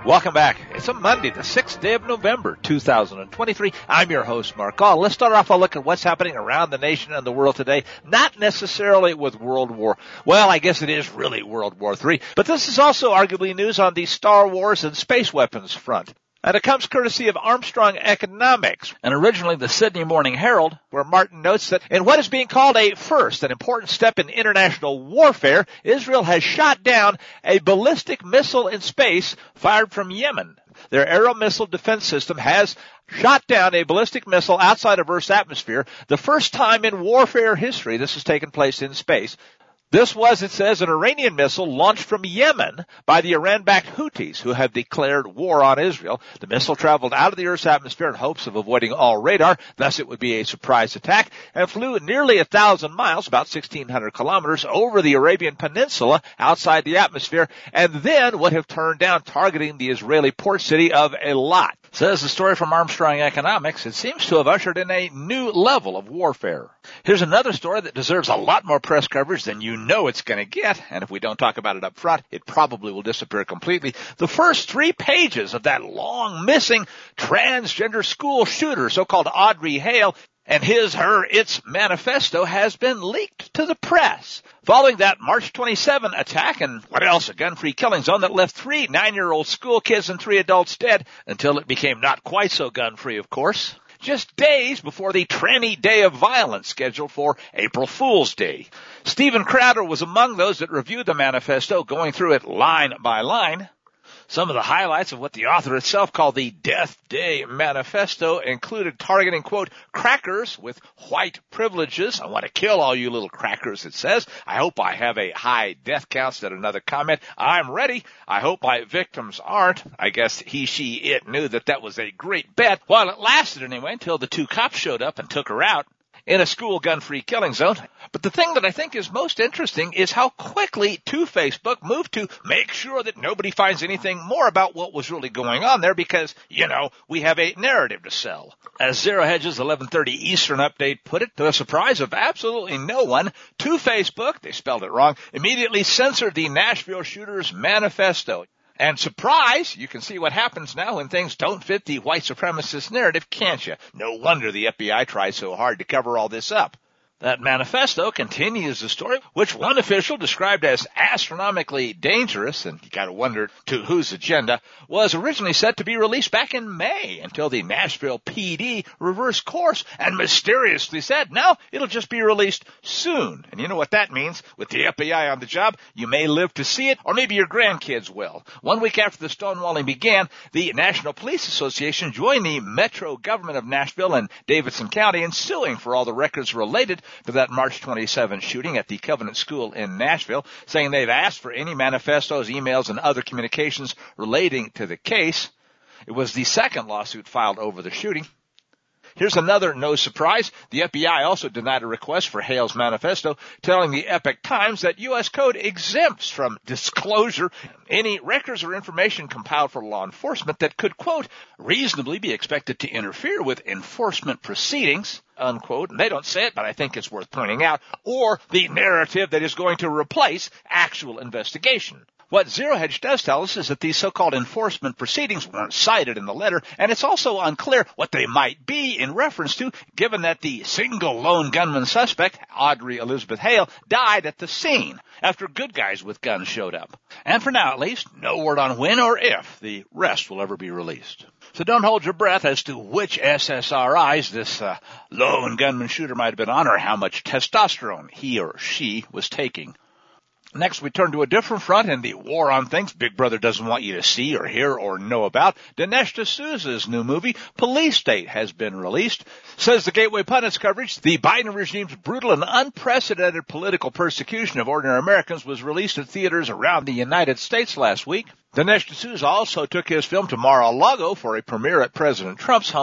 Welcome back. It's a Monday, the 6th day of November, 2023. I'm your host, Mark Gall. Let's start off a look at what's happening around the nation and the world today. Not necessarily with World War. Well, I guess it is really World War III. But this is also arguably news on the Star Wars and space weapons front. And it comes courtesy of Armstrong Economics, and originally the Sydney Morning Herald, where Martin notes that in what is being called a first, an important step in international warfare, Israel has shot down a ballistic missile in space fired from Yemen. Their Arrow missile defense system has shot down a ballistic missile outside of Earth's atmosphere, the first time in warfare history this has taken place in space. This was, it says, an Iranian missile launched from Yemen by the Iran-backed Houthis, who have declared war on Israel. The missile traveled out of the Earth's atmosphere in hopes of avoiding all radar, thus it would be a surprise attack, and flew nearly 1,000 miles, about 1,600 kilometers, over the Arabian Peninsula outside the atmosphere, and then would have turned down targeting the Israeli port city of Eilat. Says the story from Armstrong Economics, it seems to have ushered in a new level of warfare. Here's another story that deserves a lot more press coverage than you know it's going to get, and if we don't talk about it up front, it probably will disappear completely. The first 3 pages of that long missing transgender school shooter, so-called Audrey Hale, and its manifesto has been leaked to the press. Following that March 27 attack, and what else, a gun-free killing zone that left 3 9-year-old school kids and 3 adults dead, until it became not quite so gun-free, of course. Just days before the tranny day of violence scheduled for April Fool's Day. Stephen Crowder was among those that reviewed the manifesto, going through it line by line. Some of the highlights of what the author itself called the Death Day Manifesto included targeting, quote, crackers with white privileges. I want to kill all you little crackers, it says. I hope I have a high death count, said another comment. I'm ready. I hope my victims aren't. I guess he, she, it knew that was a great bet. Well, it lasted anyway until the 2 cops showed up and took her out in a school gun-free killing zone. But the thing that I think is most interesting is how quickly Facebook moved to make sure that nobody finds anything more about what was really going on there because, we have a narrative to sell. As Zero Hedge's 11:30 Eastern update put it, to the surprise of absolutely no one, Facebook, they spelled it wrong, immediately censored the Nashville shooter's manifesto. And surprise, you can see what happens now when things don't fit the white supremacist narrative, can't you? No wonder the FBI tries so hard to cover all this up. That manifesto continues the story, which one official described as astronomically dangerous, and you gotta wonder to whose agenda, was originally set to be released back in May until the Nashville PD reversed course and mysteriously said, no, it'll just be released soon. And you know what that means? With the FBI on the job, you may live to see it, or maybe your grandkids will. 1 week after the stonewalling began, the National Police Association joined the Metro government of Nashville and Davidson County in suing for all the records related to that March 27 shooting at the Covenant School in Nashville, saying they've asked for any manifestos, emails, and other communications relating to the case. It was the second lawsuit filed over the shooting. Here's another no surprise. The FBI also denied a request for Hale's manifesto, telling the Epoch Times that U.S. Code exempts from disclosure any records or information compiled for law enforcement that could, quote, reasonably be expected to interfere with enforcement proceedings, unquote. And they don't say it, but I think it's worth pointing out, or the narrative that is going to replace actual investigation. What Zero Hedge does tell us is that these so-called enforcement proceedings weren't cited in the letter, and it's also unclear what they might be in reference to, given that the single lone gunman suspect, Audrey Elizabeth Hale, died at the scene after good guys with guns showed up. And for now, at least, no word on when or if the rest will ever be released. So don't hold your breath as to which SSRIs this lone gunman shooter might have been on or how much testosterone he or she was taking. Next, we turn to a different front in the war on things Big Brother doesn't want you to see or hear or know about. Dinesh D'Souza's new movie, Police State, has been released. Says the Gateway Pundit's coverage, the Biden regime's brutal and unprecedented political persecution of ordinary Americans was released at theaters around the United States last week. Dinesh D'Souza also took his film to Mar-a-Lago for a premiere at President Trump's home.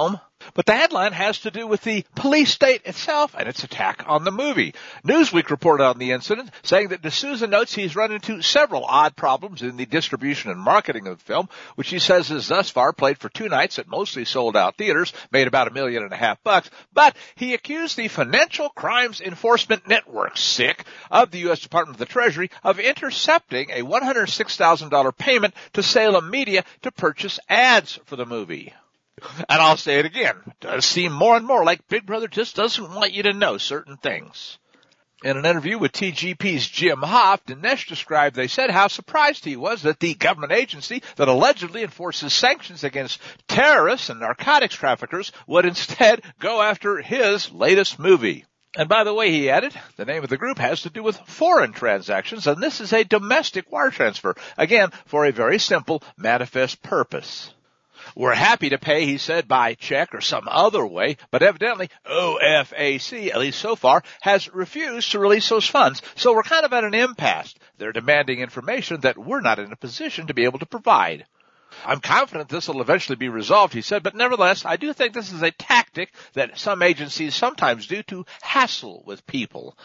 But the headline has to do with the police state itself and its attack on the movie. Newsweek reported on the incident, saying that D'Souza notes he's run into several odd problems in the distribution and marketing of the film, which he says has thus far played for 2 nights at mostly sold-out theaters, made about $1.5 million. But he accused the Financial Crimes Enforcement Network, SIC, of the U.S. Department of the Treasury of intercepting a $106,000 payment to Salem Media to purchase ads for the movie. And I'll say it again, it does seem more and more like Big Brother just doesn't want you to know certain things. In an interview with TGP's Jim Hoff, Dinesh described, they said, how surprised he was that the government agency that allegedly enforces sanctions against terrorists and narcotics traffickers would instead go after his latest movie. And by the way, he added, the name of the group has to do with foreign transactions, and this is a domestic wire transfer, again, for a very simple manifest purpose. We're happy to pay, he said, by check or some other way, but evidently OFAC, at least so far, has refused to release those funds. So we're kind of at an impasse. They're demanding information that we're not in a position to be able to provide. I'm confident this will eventually be resolved, he said, but nevertheless, I do think this is a tactic that some agencies sometimes do to hassle with people.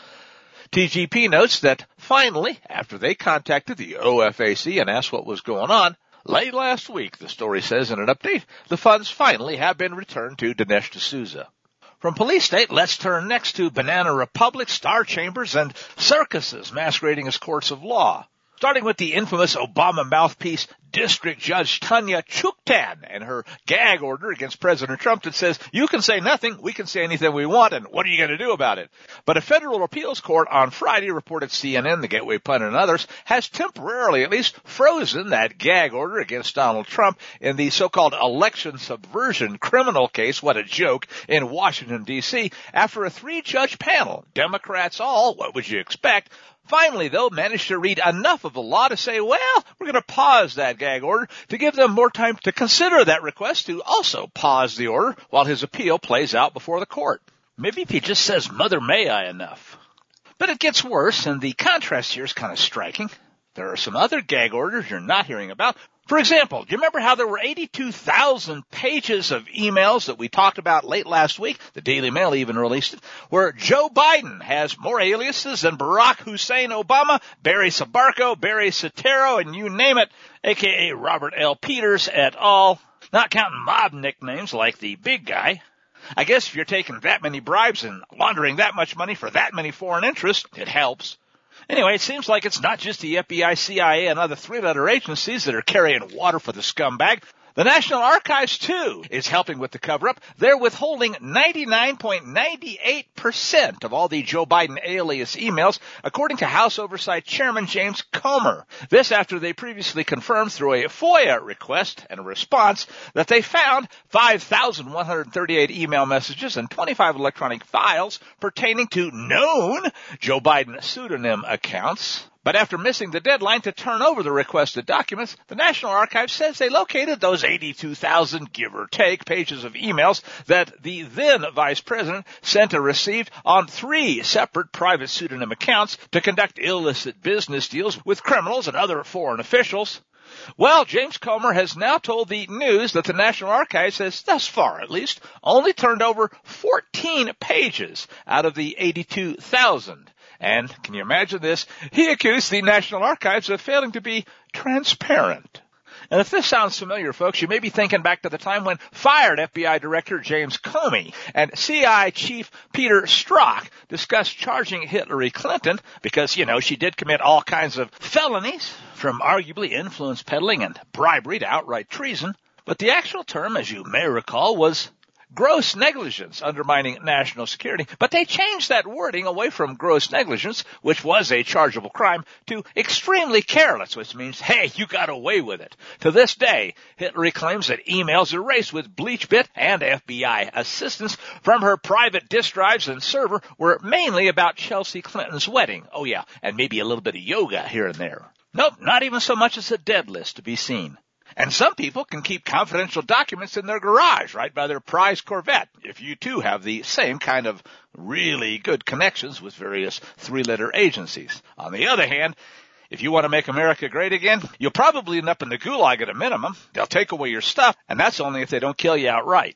TGP notes that finally, after they contacted the OFAC and asked what was going on, late last week, the story says in an update, the funds finally have been returned to Dinesh D'Souza. From police state, let's turn next to Banana Republic, star chambers, and circuses masquerading as courts of law. Starting with the infamous Obama mouthpiece, District Judge Tanya Chutkan and her gag order against President Trump that says, you can say nothing, we can say anything we want, and what are you going to do about it? But a federal appeals court on Friday reported CNN, the Gateway Pundit, and others has temporarily at least frozen that gag order against Donald Trump in the so-called election subversion criminal case, what a joke, in Washington, D.C. after a 3-judge panel, Democrats all, what would you expect, finally, though, managed to read enough of the law to say, well, we're going to pause that gag order to give them more time to consider that request to also pause the order while his appeal plays out before the court. Maybe if he just says, Mother May I enough. But it gets worse, and the contrast here is kind of striking. There are some other gag orders you're not hearing about. For example, do you remember how there were 82,000 pages of emails that we talked about late last week? The Daily Mail even released it, where Joe Biden has more aliases than Barack Hussein Obama, Barry Sabarco, Barry Soetoro, and you name it, a.k.a. Robert L. Peters et al., not counting mob nicknames like the big guy. I guess if you're taking that many bribes and laundering that much money for that many foreign interests, it helps. Anyway, it seems like it's not just the FBI, CIA, and other 3-letter agencies that are carrying water for the scumbag. The National Archives, too, is helping with the cover-up. They're withholding 99.98% of all the Joe Biden alias emails, according to House Oversight Chairman James Comer. This after they previously confirmed through a FOIA request and a response that they found 5,138 email messages and 25 electronic files pertaining to known Joe Biden pseudonym accounts. But after missing the deadline to turn over the requested documents, the National Archives says they located those 82,000, give or take, pages of emails that the then Vice President sent or received on 3 separate private pseudonym accounts to conduct illicit business deals with criminals and other foreign officials. Well, James Comer has now told the News that the National Archives has, thus far at least, only turned over 14 pages out of the 82,000. And, can you imagine this? He accused the National Archives of failing to be transparent. And if this sounds familiar, folks, you may be thinking back to the time when fired FBI Director James Comey and CIA Chief Peter Strzok discussed charging Hillary Clinton because, she did commit all kinds of felonies, from arguably influence peddling and bribery to outright treason. But the actual term, as you may recall, was gross negligence, undermining national security. But they changed that wording away from gross negligence, which was a chargeable crime, to extremely careless, which means, hey, you got away with it. To this day, Hillary claims that emails erased with BleachBit and FBI assistance from her private disk drives and server were mainly about Chelsea Clinton's wedding. Oh yeah, and maybe a little bit of yoga here and there. Nope, not even so much as a dead list to be seen. And some people can keep confidential documents in their garage, right by their prized Corvette, if you too have the same kind of really good connections with various 3-letter agencies. On the other hand, if you want to make America great again, you'll probably end up in the gulag at a minimum. They'll take away your stuff, and that's only if they don't kill you outright.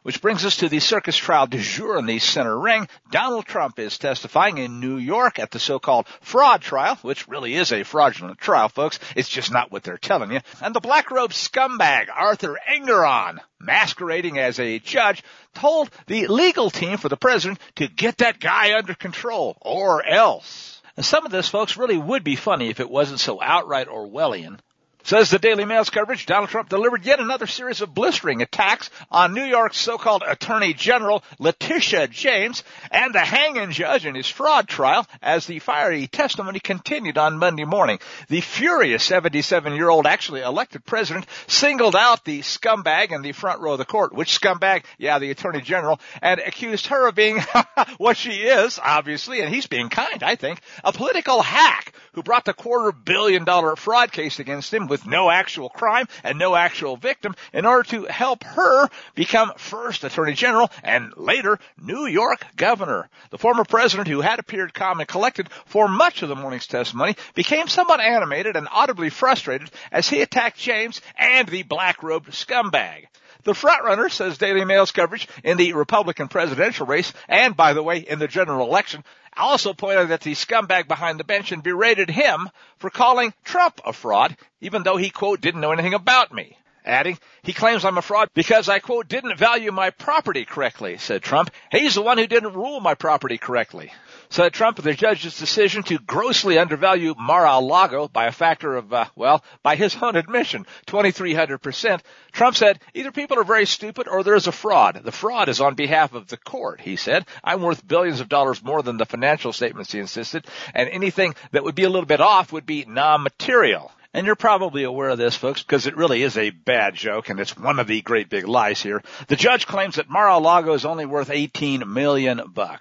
Which brings us to the circus trial du jour in the center ring. Donald Trump is testifying in New York at the so-called fraud trial, which really is a fraudulent trial, folks. It's just not what they're telling you. And the black-robed scumbag, Arthur Engoron, masquerading as a judge, told the legal team for the president to get that guy under control, or else. And some of this, folks, really would be funny if it wasn't so outright Orwellian. Says the Daily Mail's coverage, Donald Trump delivered yet another series of blistering attacks on New York's so-called Attorney General Letitia James and the hanging judge in his fraud trial as the fiery testimony continued on Monday morning. The furious 77-year-old actually elected president singled out the scumbag in the front row of the court. Which scumbag? Yeah, the Attorney General, and accused her of being what she is, obviously, and he's being kind, I think, a political hack who brought the $250 million fraud case against him with no actual crime and no actual victim in order to help her become first Attorney General and later New York governor. The former president, who had appeared calm and collected for much of the morning's testimony, became somewhat animated and audibly frustrated as he attacked James and the black-robed scumbag. The frontrunner, says Daily Mail's coverage, in the Republican presidential race, and, by the way, in the general election, also pointed at the scumbag behind the bench and berated him for calling Trump a fraud, even though he, quote, didn't know anything about me. Adding, he claims I'm a fraud because I, quote, didn't value my property correctly, said Trump. He's the one who didn't rule my property correctly. Said Trump, the judge's decision to grossly undervalue Mar-a-Lago by a factor of, by his own admission, 2,300%. Trump said, either people are very stupid or there is a fraud. The fraud is on behalf of the court, he said. I'm worth billions of dollars more than the financial statements, he insisted, and anything that would be a little bit off would be non-material. And you're probably aware of this, folks, because it really is a bad joke, and it's one of the great big lies here. The judge claims that Mar-a-Lago is only worth $18 million.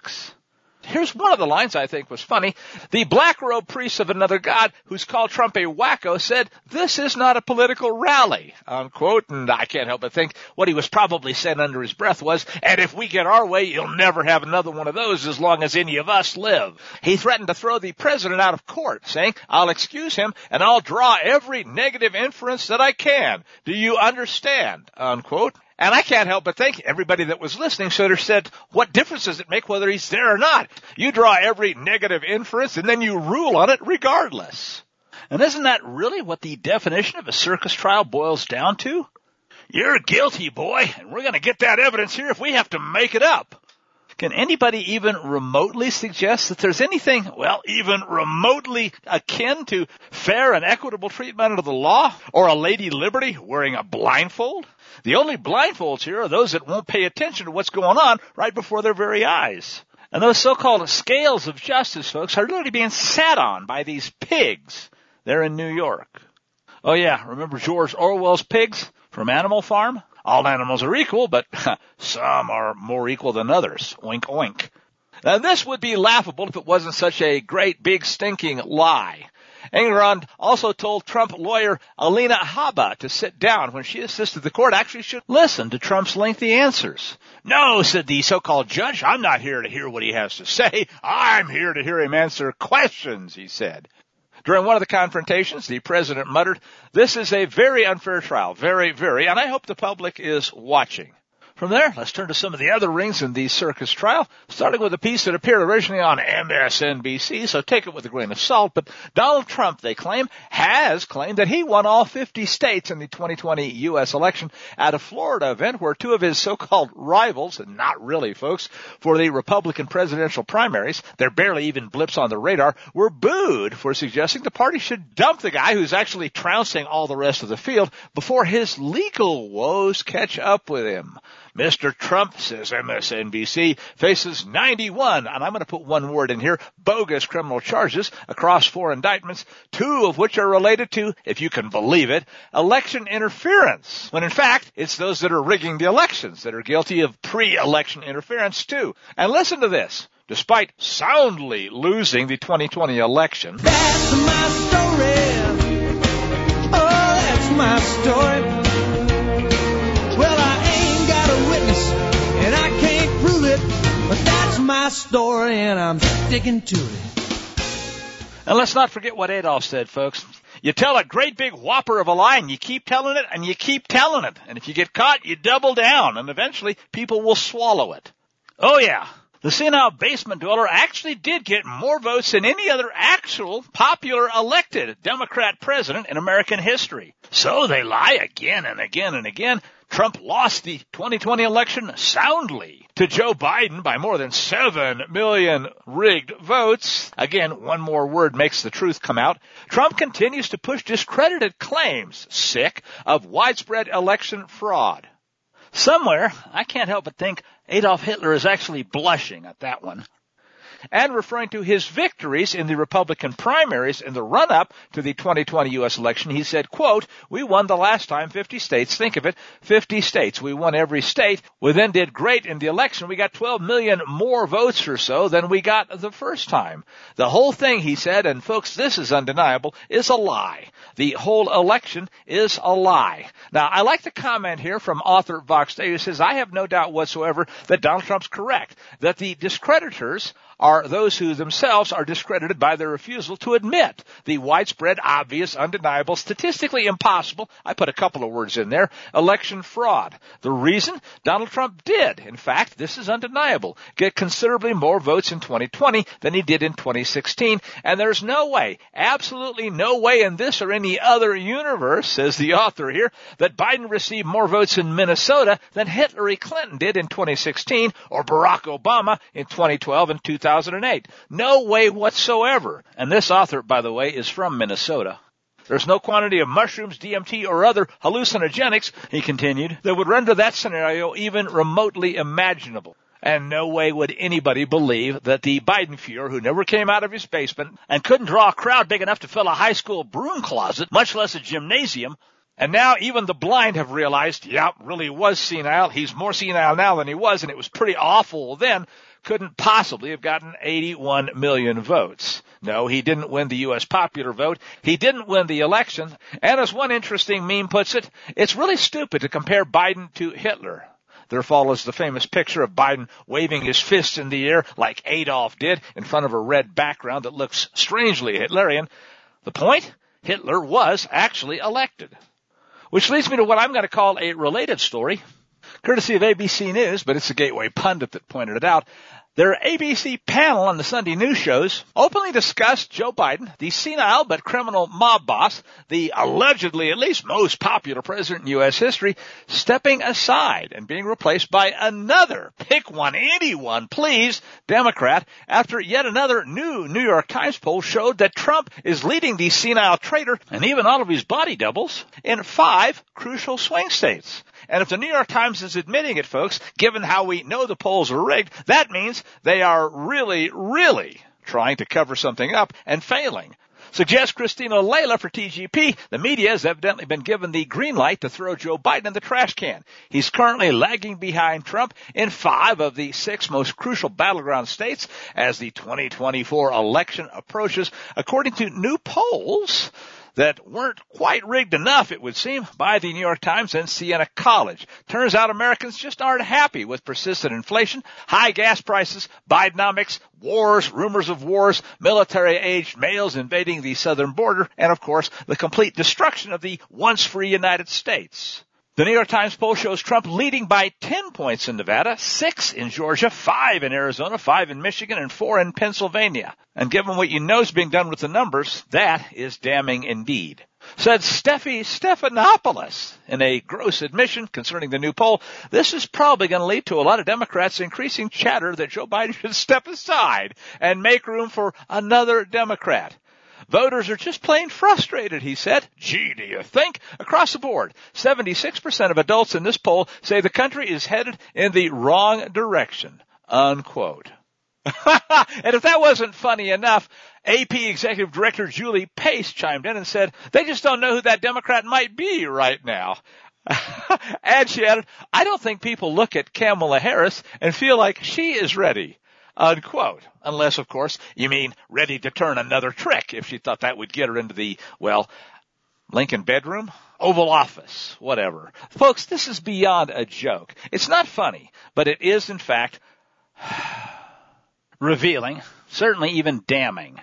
Here's one of the lines I think was funny. The black-robed priest of another god who's called Trump a wacko said, this is not a political rally, unquote. And I can't help but think what he was probably saying under his breath was, and if we get our way, you'll never have another one of those as long as any of us live. He threatened to throw the president out of court, saying, I'll excuse him and I'll draw every negative inference that I can. Do you understand, unquote. And I can't help but think everybody that was listening should have said, what difference does it make whether he's there or not? You draw every negative inference and then you rule on it regardless. And isn't that really what the definition of a circus trial boils down to? You're guilty, boy, and we're going to get that evidence here if we have to make it up. Can anybody even remotely suggest that there's anything, even remotely akin to fair and equitable treatment under the law or a Lady Liberty wearing a blindfold? The only blindfolds here are those that won't pay attention to what's going on right before their very eyes. And those so-called scales of justice, folks, are literally being sat on by these pigs there in New York. Oh yeah, remember George Orwell's pigs from Animal Farm? All animals are equal, but some are more equal than others. Oink, oink. Now, this would be laughable if it wasn't such a great, big, stinking lie. Engoron also told Trump lawyer Alina Habba to sit down when she insisted the court actually should listen to Trump's lengthy answers. No, said the so-called judge, I'm not here to hear what he has to say. I'm here to hear him answer questions, he said. During one of the confrontations, the president muttered, this is a very unfair trial, very, very, and I hope the public is watching. From there, let's turn to some of the other rings in the circus trial, starting with a piece that appeared originally on MSNBC, so take it with a grain of salt. But Donald Trump, they claim, has claimed that he won all 50 states in the 2020 U.S. election at a Florida event where two of his so-called rivals, and not really, folks, for the Republican presidential primaries, they're barely even blips on the radar, were booed for suggesting the party should dump the guy who's actually trouncing all the rest of the field before his legal woes catch up with him. Mr. Trump, says MSNBC, faces 91, and I'm going to put one word in here, bogus criminal charges across 4 indictments, 2 of which are related to, if you can believe it, election interference. When in fact, it's those that are rigging the elections that are guilty of pre-election interference too. And listen to this. Despite soundly losing the 2020 election. That's my story. Oh, that's my story. Well, I ain't got a witness, and I can't prove it, but that's my story, and I'm sticking to it. And let's not forget what Adolf said, folks. You tell a great big whopper of a lie, and you keep telling it, and you keep telling it. And if you get caught, you double down, and eventually people will swallow it. Oh yeah, the senile basement dweller actually did get more votes than any other actual popular elected Democrat president in American history. So they lie again and again and again. Trump lost the 2020 election soundly to Joe Biden by more than 7 million rigged votes. Again, one more word makes the truth come out. Trump continues to push discredited claims, sick, of widespread election fraud. Somewhere, I can't help but think Adolf Hitler is actually blushing at that one. And referring to his victories in the Republican primaries in the run-up to the 2020 U.S. election, he said, quote, "We won the last time 50 states. Think of it, 50 states. We won every state. We then did great in the election. We got 12 million more votes or so than we got the first time. The whole thing," he said, and folks, this is undeniable, is a lie. The whole election is a lie. Now, I like the comment here from author Vox Day, who says, "I have no doubt whatsoever that Donald Trump's correct, that the discreditors are those who themselves are discredited by their refusal to admit the widespread, obvious, undeniable, statistically impossible," I put a couple of words in there, "election fraud. The reason? Donald Trump did, in fact, this is undeniable, get considerably more votes in 2020 than he did in 2016, and there's no way, absolutely no way in this or any other universe," says the author here, "that Biden received more votes in Minnesota than Hillary Clinton did in 2016 or Barack Obama in 2012 and 2008. No way whatsoever." And this author, by the way, is from Minnesota. "There's no quantity of mushrooms, DMT, or other hallucinogenics," he continued, "that would render that scenario even remotely imaginable. And no way would anybody believe that the Biden Fuhrer, who never came out of his basement and couldn't draw a crowd big enough to fill a high school broom closet, much less a gymnasium, and now even the blind have realized, really was senile. He's more senile now than he was, and it was pretty awful then, couldn't possibly have gotten 81 million votes. No, he didn't win the U.S. popular vote. He didn't win the election. And as one interesting meme puts it, it's really stupid to compare Biden to Hitler. There follows the famous picture of Biden waving his fists in the air like Adolf did in front of a red background that looks strangely Hitlerian. The point? Hitler was actually elected. Which leads me to what I'm going to call a related story, courtesy of ABC News, but it's a Gateway pundit that pointed it out. Their ABC panel on the Sunday news shows openly discussed Joe Biden, the senile but criminal mob boss, the allegedly at least most popular president in U.S. history, stepping aside and being replaced by another, pick one, anyone, please, Democrat, after yet another new New York Times poll showed that Trump is leading the senile traitor and even all of his body doubles in 5 crucial swing states. And if the New York Times is admitting it, folks, given how we know the polls are rigged, that means they are really, really trying to cover something up and failing. Suggests Christina Layla for TGP. The media has evidently been given the green light to throw Joe Biden in the trash can. He's currently lagging behind Trump in 5 of the 6 most crucial battleground states as the 2024 election approaches, according to new polls that weren't quite rigged enough, it would seem, by the New York Times and Siena College. Turns out Americans just aren't happy with persistent inflation, high gas prices, Bidenomics, wars, rumors of wars, military-aged males invading the southern border, and, of course, the complete destruction of the once-free United States. The New York Times poll shows Trump leading by 10 points in Nevada, 6 in Georgia, 5 in Arizona, 5 in Michigan, and 4 in Pennsylvania. And given what you know is being done with the numbers, that is damning indeed. Said Steffi Stephanopoulos in a gross admission concerning the new poll, this is probably going to lead to a lot of Democrats increasing chatter that Joe Biden should step aside and make room for another Democrat. Voters are just plain frustrated, he said. Gee, do you think? Across the board, 76% of adults in this poll say the country is headed in the wrong direction, unquote. And if that wasn't funny enough, AP Executive Director Julie Pace chimed in and said, they just don't know who that Democrat might be right now. And she added, I don't think people look at Kamala Harris and feel like she is ready, unquote. Unless, of course, you mean ready to turn another trick if she thought that would get her into the, Lincoln bedroom, Oval Office, whatever. Folks, this is beyond a joke. It's not funny, but it is, in fact, revealing, certainly even damning.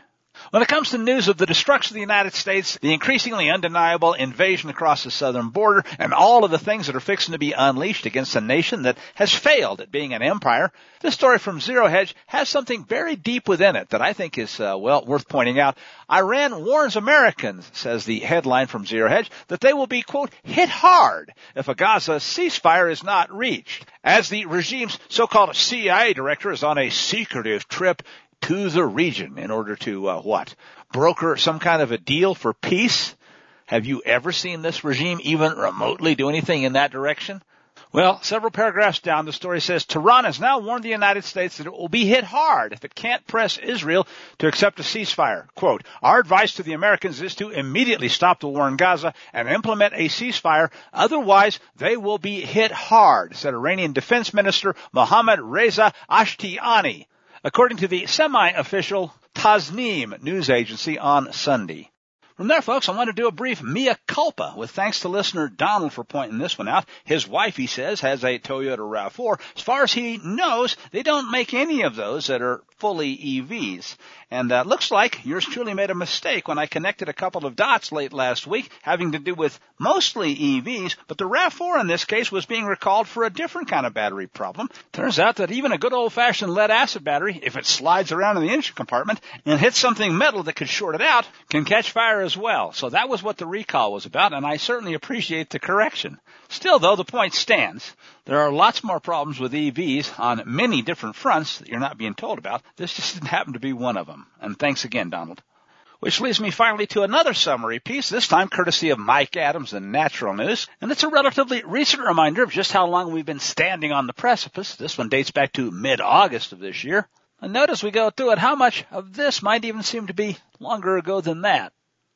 When it comes to news of the destruction of the United States, the increasingly undeniable invasion across the southern border, and all of the things that are fixing to be unleashed against a nation that has failed at being an empire, this story from Zero Hedge has something very deep within it that I think is, worth pointing out. Iran warns Americans, says the headline from Zero Hedge, that they will be, quote, hit hard if a Gaza ceasefire is not reached. As the regime's so-called CIA director is on a secretive trip to the region in order to, broker some kind of a deal for peace? Have you ever seen this regime even remotely do anything in that direction? Well, several paragraphs down, the story says, Tehran has now warned the United States that it will be hit hard if it can't press Israel to accept a ceasefire. Quote, our advice to the Americans is to immediately stop the war in Gaza and implement a ceasefire. Otherwise, they will be hit hard, said Iranian Defense Minister Mohammad Reza Ashtiani, according to the semi-official Tasnim news agency on Sunday. From there, folks, I want to do a brief mea culpa with thanks to listener Donald for pointing this one out. His wife, he says, has a Toyota RAV4. As far as he knows, they don't make any of those that are fully EVs. And looks like yours truly made a mistake when I connected a couple of dots late last week having to do with mostly EVs, but the RAV4 in this case was being recalled for a different kind of battery problem. Turns out that even a good old-fashioned lead-acid battery, if it slides around in the engine compartment and hits something metal that could short it out, can catch fire as well. So that was what the recall was about, and I certainly appreciate the correction. Still, though, the point stands. There are lots more problems with EVs on many different fronts that you're not being told about. This just didn't happen to be one of them. And thanks again, Donald. Which leads me finally to another summary piece, this time courtesy of Mike Adams and Natural News. And it's a relatively recent reminder of just how long we've been standing on the precipice. This one dates back to mid-August of this year. And notice we go through it, how much of this might even seem to be longer ago than that.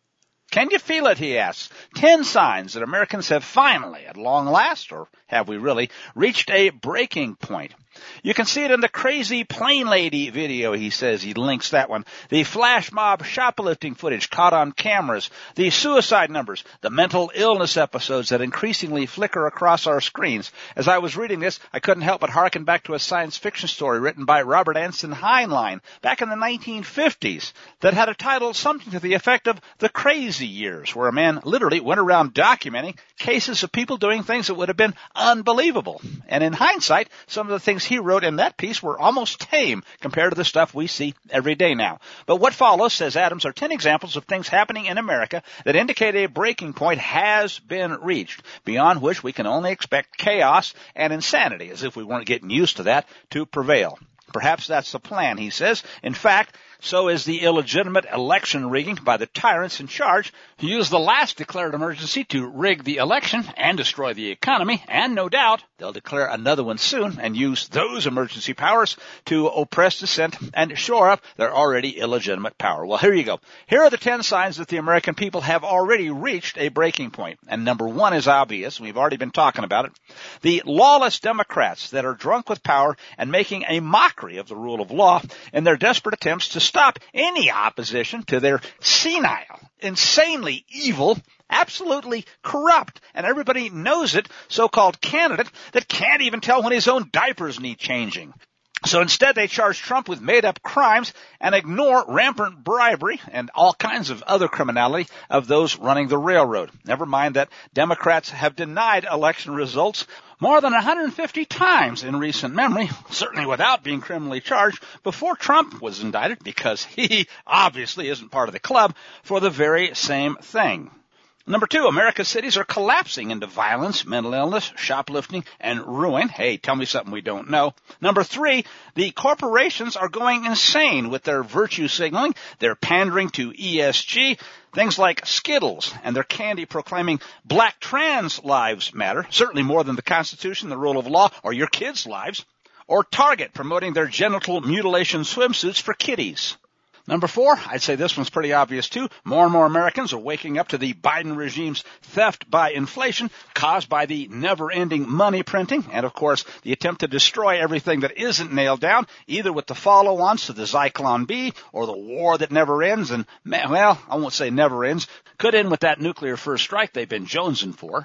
Can you feel it, he asks. 10 signs that Americans have finally, at long last, or have we really, reached a breaking point. You can see it in the crazy plane lady video, he says. He links that one. The flash mob shoplifting footage caught on cameras, the suicide numbers, the mental illness episodes that increasingly flicker across our screens. As I was reading this, I couldn't help but hearken back to a science fiction story written by Robert Anson Heinlein back in the 1950s that had a title something to the effect of The Crazy Years, where a man literally went around documenting cases of people doing things that would have been unbelievable. And in hindsight, some of the things he wrote in that piece were almost tame compared to the stuff we see every day now. But what follows, says Adams, are 10 examples of things happening in America that indicate a breaking point has been reached, beyond which we can only expect chaos and insanity, as if we weren't getting used to that, to prevail. Perhaps that's the plan, he says. In fact, so is the illegitimate election rigging by the tyrants in charge who used the last declared emergency to rig the election and destroy the economy, and no doubt they'll declare another one soon and use those emergency powers to oppress dissent and shore up their already illegitimate power. Well, here you go. Here are the 10 signs that the American people have already reached a breaking point. And number 1 is obvious. We've already been talking about it. The lawless Democrats that are drunk with power and making a mockery of the rule of law in their desperate attempts to stop any opposition to their senile, insanely evil, absolutely corrupt, and everybody knows it, so-called candidate that can't even tell when his own diapers need changing. So instead they charge Trump with made-up crimes and ignore rampant bribery and all kinds of other criminality of those running the railroad. Never mind that Democrats have denied election results more than 150 times in recent memory, certainly without being criminally charged, before Trump was indicted, because he obviously isn't part of the club, for the very same thing. Number 2, America's cities are collapsing into violence, mental illness, shoplifting, and ruin. Hey, tell me something we don't know. Number 3, the corporations are going insane with their virtue signaling, their pandering to ESG, things like Skittles and their candy proclaiming black trans lives matter, certainly more than the Constitution, the rule of law, or your kids' lives, or Target promoting their genital mutilation swimsuits for kiddies. Number 4, I'd say this one's pretty obvious too. More and more Americans are waking up to the Biden regime's theft by inflation caused by the never-ending money printing and, of course, the attempt to destroy everything that isn't nailed down, either with the follow-ons to the Zyklon B or the war that never ends and, well, I won't say never ends, could end with that nuclear first strike they've been jonesing for.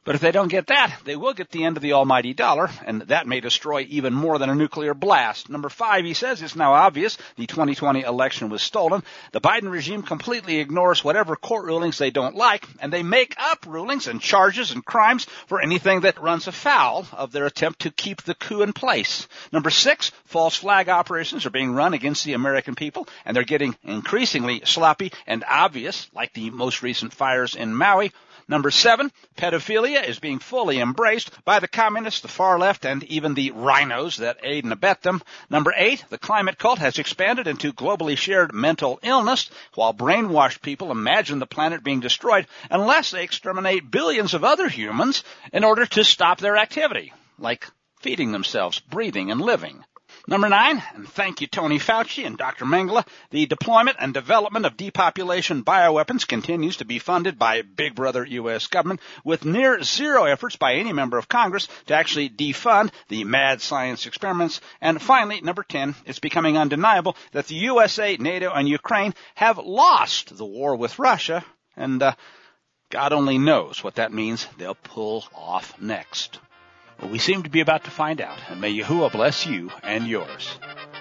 But if they don't get that, they will get the end of the almighty dollar, and that may destroy even more than a nuclear blast. Number 5, he says, it's now obvious the 2020 election was stolen. The Biden regime completely ignores whatever court rulings they don't like, and they make up rulings and charges and crimes for anything that runs afoul of their attempt to keep the coup in place. Number 6, false flag operations are being run against the American people, and they're getting increasingly sloppy and obvious, like the most recent fires in Maui. Number 7, pedophilia is being fully embraced by the communists, the far left, and even the rhinos that aid and abet them. Number 8, the climate cult has expanded into globally shared mental illness, while brainwashed people imagine the planet being destroyed unless they exterminate billions of other humans in order to stop their activity, like feeding themselves, breathing, and living. Number 9, and thank you, Tony Fauci and Dr. Mengele, the deployment and development of depopulation bioweapons continues to be funded by Big Brother U.S. government, with near zero efforts by any member of Congress to actually defund the mad science experiments. And finally, number 10, it's becoming undeniable that the USA, NATO, and Ukraine have lost the war with Russia, and God only knows what that means they'll pull off next. Well, we seem to be about to find out, and may Yahuwah bless you and yours.